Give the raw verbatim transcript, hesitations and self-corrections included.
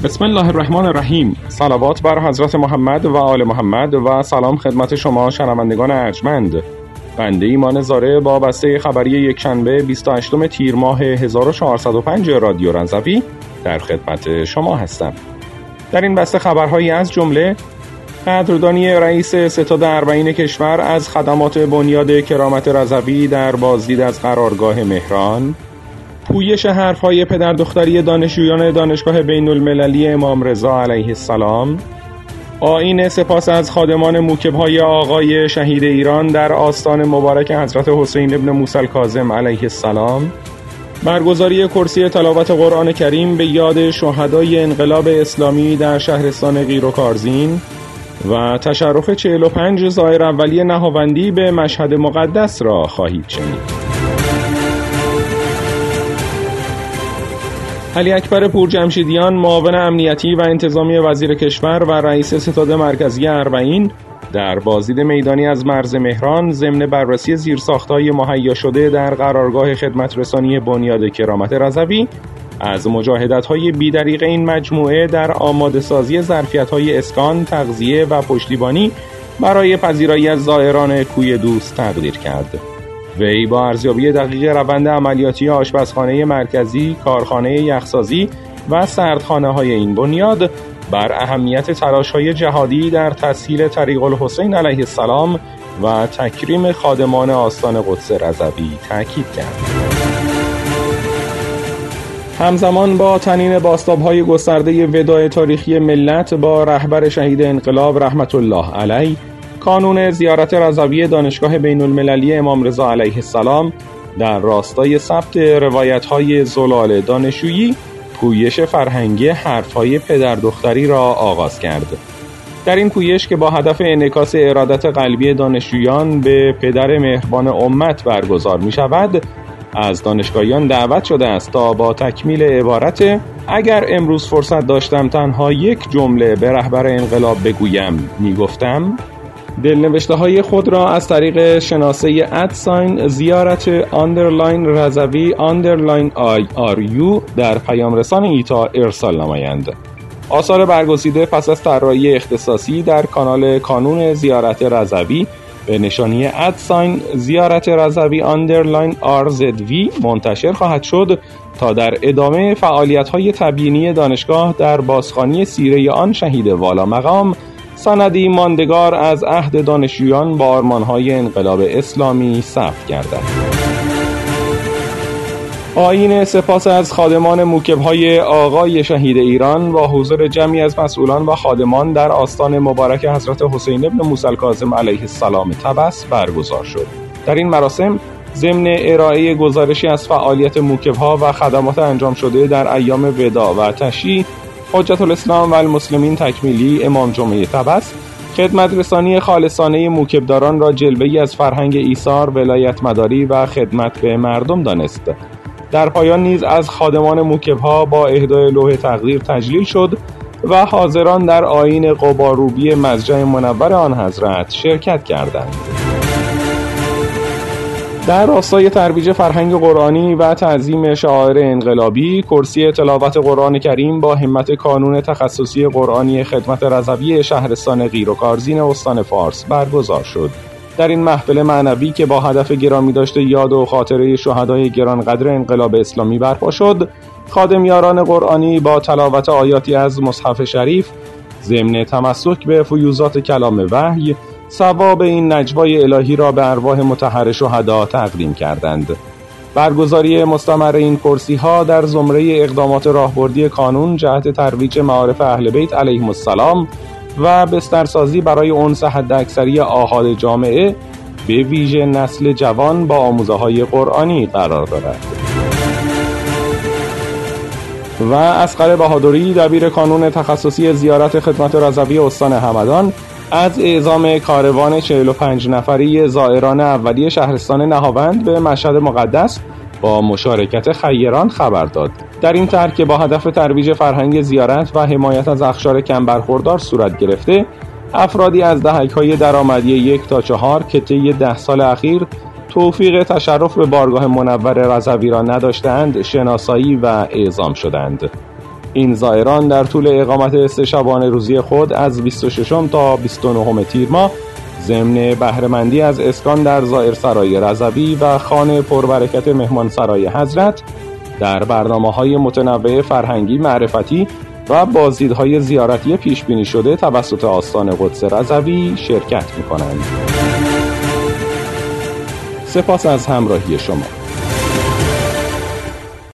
بسم الله الرحمن الرحیم. صلوات بر حضرت محمد و آل محمد و سلام خدمت شما شنوندگان ارجمند. بنده ایمان زاره با بسته خبری یکشنبه بیست و هشتم تیر ماه هزار و چهارصد و پنج رادیو رنزوی در خدمت شما هستم. در این بسته خبرهایی از جمله قدردانی رئیس ستاد اربعین کشور از خدمات بنیاد کرامت رضوی در بازدید از قرارگاه مهران، پویش حرفهای پدر دختری دانشجویان دانشگاه بین المللی امام رضا علیه السلام، آیین سپاس از خادمان موکب‌های آقای شهید ایران در آستان مبارک حضرت حسین ابن موسی الکاظم علیه السلام، برگزاری کرسی تلاوت قرآن کریم به یاد شهدای انقلاب اسلامی در شهرستان قیر و کارزین و تشرف چهل و پنج زائر اولیه نهاوندی به مشهد مقدس را خواهید شنید. علی اکبر پورجمشیدیان، معاون امنیتی و انتظامی وزیر کشور و رئیس ستاد مرکزی اربعین در بازدید میدانی از مرز مهران ضمن بررسی زیرساخت‌های مهیا شده در قرارگاه خدمت رسانی بنیاد کرامت رضوی از مجاهدت‌های بی‌دریغ این مجموعه در آماده سازی ظرفیت‌های اسکان، تغذیه و پشتیبانی برای پذیرایی از زائران کوی دوست تقدیر کرد. وی با ارزیابی دقیق روند عملیاتی آشپزخانه مرکزی، کارخانه یخسازی و سردخانه‌های این بنیاد بر اهمیت تلاش‌های جهادی در تسهیل طریق الحسین علیه السلام و تکریم خادمان آستان قدس رضوی تاکید کرد. همزمان با تنین بازتاب‌های گسترده وداع تاریخی ملت با رهبر شهید انقلاب رحمت الله علیه، کانون زیارت رضوی دانشگاه بین المللی امام رضا علیه السلام در راستای ثبت روایت‌های زلال دانشجویی پویش فرهنگی حرف‌های پدر دختری را آغاز کرد. در این پویش که با هدف انعکاس ارادت قلبی دانشجویان به پدر مهربان امت برگزار می‌شود، از دانشگاهیان دعوت شده است تا با تکمیل عبارت اگر امروز فرصت داشتم تنها یک جمله به رهبر انقلاب بگویم میگفتم، دلنوشته های خود را از طریق شناسه ادساین زیارت آندرلاین رضوی آندرلاین آی آر یو در پیام رسان ایتا ارسال نمایند. آثار برگزیده پس از طراحی اختصاصی در کانال کانون زیارت رضوی به نشانی ادساین زیارت رضوی آندرلاین آر زد وی منتشر خواهد شد تا در ادامه فعالیت‌های تبیینی دانشگاه در بازخوانی سیره آن شهید والا مقام سندی ماندگار از عهد دانشجویان با آرمان‌های انقلاب اسلامی ثبت گردد. آیین سپاس از خادمان موکب‌های آقای شهید ایران با حضور جمعی از مسئولان و خادمان در آستان مبارک حضرت حسین ابن موسی الکاظم علیه السلام طبس برگزار شد. در این مراسم ضمن ارائه گزارشی از فعالیت موکب‌ها و خدمات انجام شده در ایام وداع و تشییع، حجت الاسلام و المسلمین تکمیلی امام جمعه طبس خدمت رسانی خالصانه موکبداران را جلوه‌ای از فرهنگ ایثار، ولایت مداری و خدمت به مردم دانست. در پایان نیز از خادمان موکب‌ها با اهدای لوح تقدیر تجلیل شد و حاضران در آیین قباروبی مضجع منور آن حضرت شرکت کردند. در راستای ترویج فرهنگ قرآنی و تعظیم شعائر انقلابی، کرسی تلاوت قرآن کریم با همت کانون تخصصی قرآنی خدمت رضوی شهرستان قیر و کارزین استان فارس برگزار شد. در این محفل معنوی که با هدف گرامی داشته یاد و خاطره شهدای گرانقدر انقلاب اسلامی برپا شد، خادمیاران قرآنی با تلاوت آیاتی از مصحف شریف ضمن تمسک به فیوضات کلام وحی ثواب این نجوای الهی را به ارواح مطهر شهدا تقدیم کردند. برگزاری مستمر این کرسی ها در زمره اقدامات راهبردی کانون جهت ترویج معارف اهل بیت علیهم السلام و بسترسازی برای انس حداکثری آحاد جامعه به ویژه نسل جوان با آموزه های قرآنی قرار دارد. و اصغر بهادری، دبیر کانون تخصصی زیارت خدمت رضوی استان همدان، از اعزام کاروان چهل و پنج نفری زائران اولیه شهرستان نهاوند به مشهد مقدس با مشارکت خیران خبر داد. در این طرح که با هدف ترویج فرهنگ زیارت و حمایت از اقشار کم برخوردار صورت گرفته، افرادی از دهک‌های درآمدی یک تا چهار که طی ده سال اخیر توفیق تشرف به بارگاه منور رضوی را نداشتند، شناسایی و اعزام شدند. این زائران در طول اقامت سه شبانه روزی خود از بیست و ششم تا بیست و نهم تیر ماه ضمن بهره‌مندی از اسکان در زائرسرای رضوی و خانه پربرکت مهمانسرای حضرت در برنامه‌های متنوع فرهنگی، معرفتی و بازدیدهای زیارتی پیش بینی شده توسط آستان قدس رضوی شرکت می‌کنند. سپاس از همراهی شما.